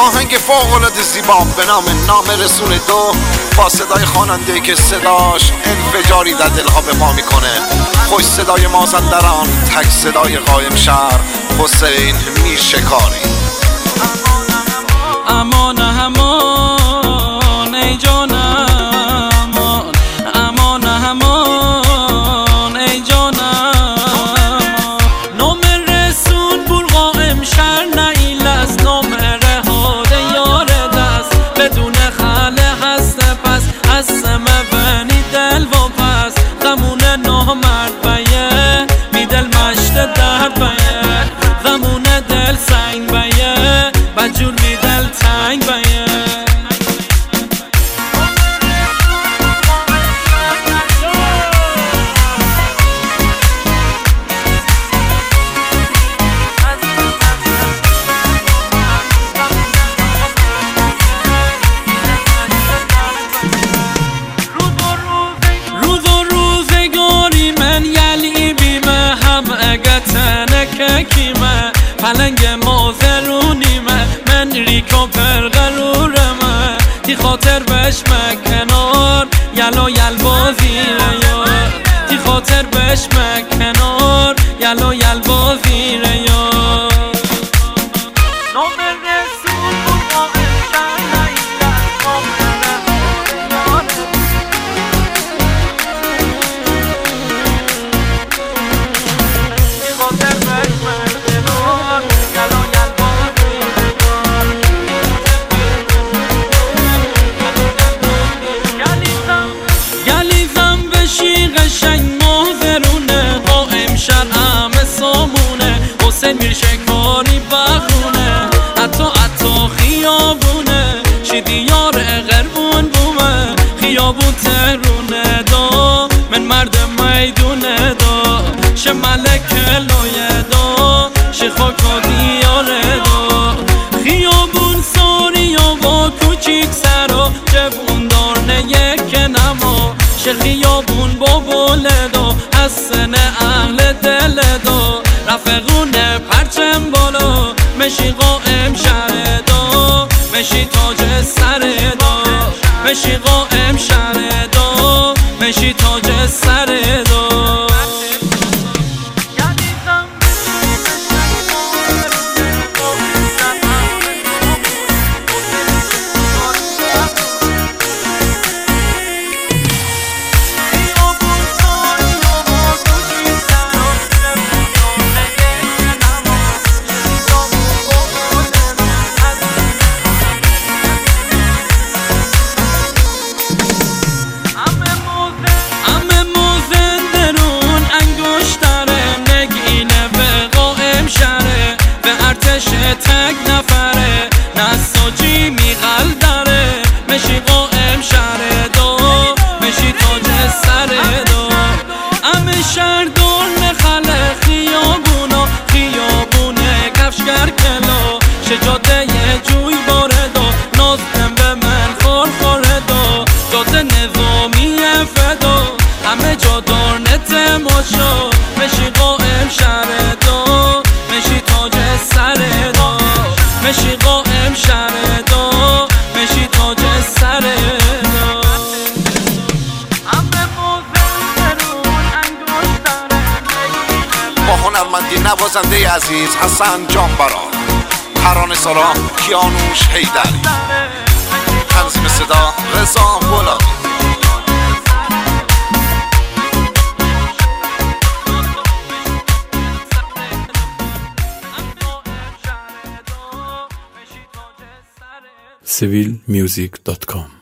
آهنگ فوق‌العاده زیبا به نام رسول دو با صدای خواننده که صداش انفجاری در دلها به پا میکنه. خوش صدای مازندران، تک صدای قائم شهر حسین میرشکاری. امان امان ای جانم، امان امان ای جانم. نام رسول بور قائم شهر نیل است، نمره هاده یار دست بدون خاله هست. پس هست مبنی دل و پس غمون نامرد بیه میدل مشت درد بیه، غمون دل سنگ بیه بجور میدل تنگ بیه. کیمه پلنگ مازرونیمه من ریکو پرغرورمه تی خاطر بش مکنار یلا یل بازیره یار، تی خاطر بش مکنار یلا یل بازیره یار. حسین میرشکاری بخونه حتی خیابونه شی دیار غربون بومه خیابون ترونه دا من مرد میدونه دا شه ملک لایه دا شه خاکا دیاره دا خیابون ساری و با کوچیک سرا جوون دارنه یک نما شه خیابون با بوله دا حسن اهل دل دا رفقونه پرچم بالا مشی قائم شهر دا مشی تاج سر دا مشی قائم شهر دا مشی تاج سر دا. تک نفره نساجی میغل داره مشی قائم شهر دا مشی تاج سر دا. همه شهر دور نخله خیابونا خیابونه کفشگر کلا شجاده جوی باره دا نازدم به من خور دا جاده نظامی فدا همه جا دار نتماشا مشی قائم شهر دا مشی تاج سر دا مشی قائم شهر دا مشی تاج سر دا. با هنرمندی نوازنده عزیز حسن جانبران، ترانه سرا کیانوش حیدری، تنظیم صدا رضا بولادی. civilmusic.com